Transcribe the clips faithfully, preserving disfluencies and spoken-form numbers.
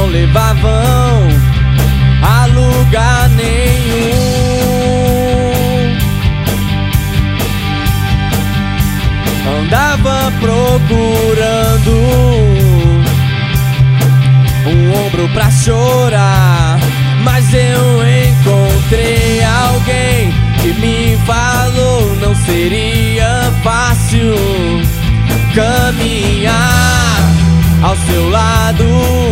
levavam a lugar nenhum. Andava procurando um ombro pra chorar, mas eu encontrei alguém que me falou não seria fácil caminhar ao seu lado.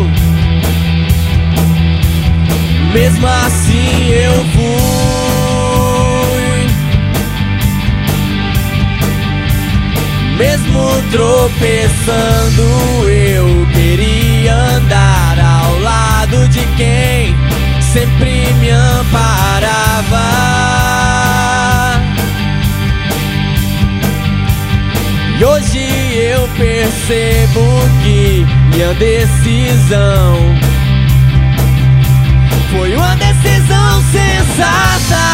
Mesmo assim eu fui, mesmo tropeçando, eu queria andar ao lado de quem sempre me amparava. E hoje eu percebo que minha decisão foi uma decisão sensata.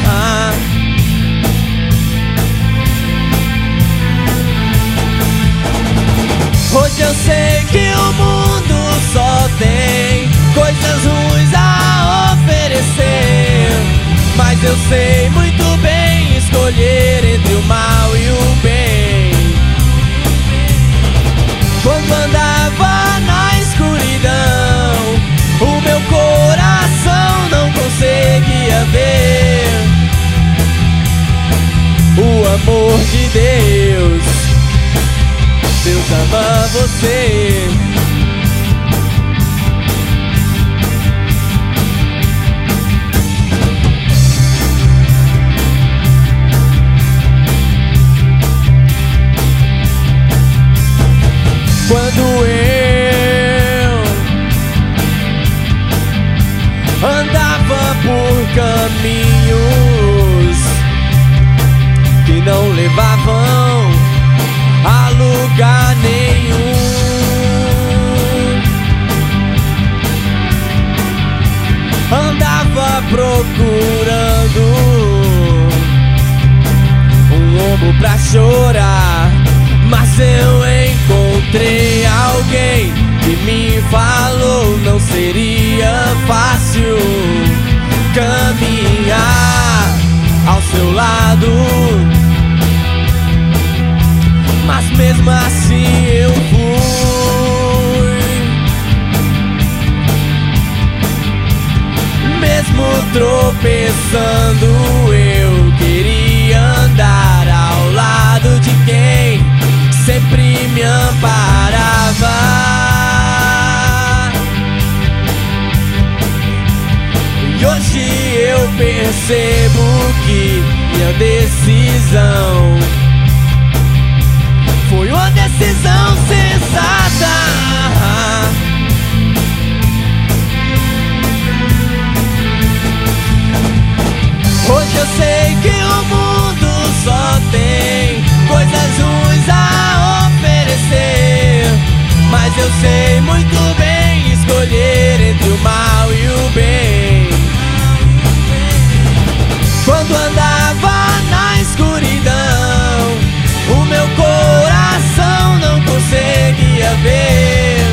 Hoje eu sei que o mundo só tem coisas ruins a oferecer, mas eu sei muito bem escolher entre o mal e o bem. Quando andava na escuridão, o meu coração não conseguia ver o amor de Deus. Deus ama você. Quando eu andava por caminhos que não levavam a lugar nenhum, andava procurando um ombro pra chorar, mas eu encontrei alguém que me falou não seria fácil caminhar ao seu lado. Mas mesmo assim eu fui, mesmo tropeçando, eu queria andar ao lado de quem sempre me amparava. E hoje eu percebo que minha decisão foi uma decisão sensata. Hoje eu sei que o mundo só tem coisas ruins a oferecer, mas eu sei muito bem escolher entre o mal e o bem. Quando andava na escuridão, o meu coração não conseguia ver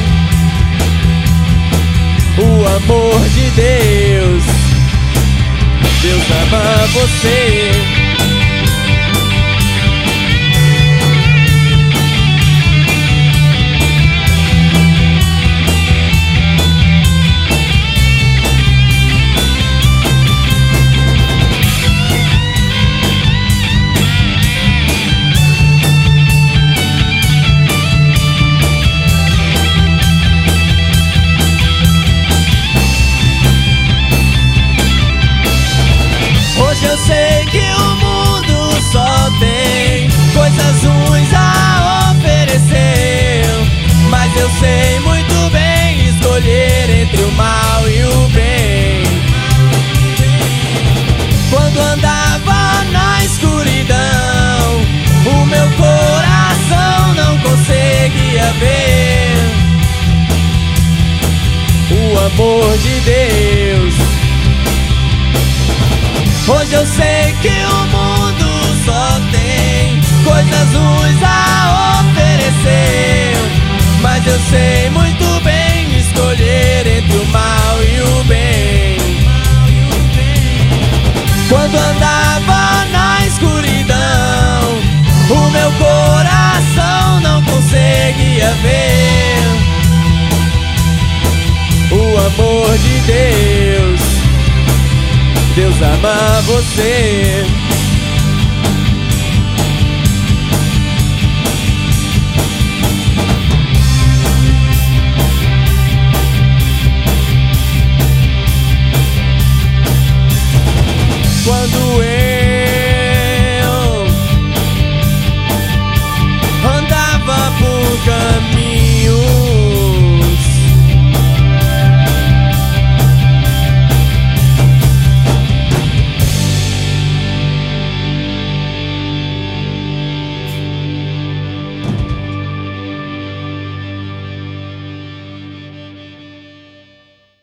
o amor de Deus. Deus ama você. Hoje eu sei que o mundo só tem coisas ruins a oferecer, mas eu sei muito bem escolher entre o mal e o bem. Quando andava na escuridão, o meu coração não conseguia ver o amor de Deus. Hoje eu sei que o mundo só tem coisas ruins a oferecer, mas eu sei muito bem escolher entre Quando andava na escuridão, o meu coração não conseguia ver o amor de Deus. Deus ama você.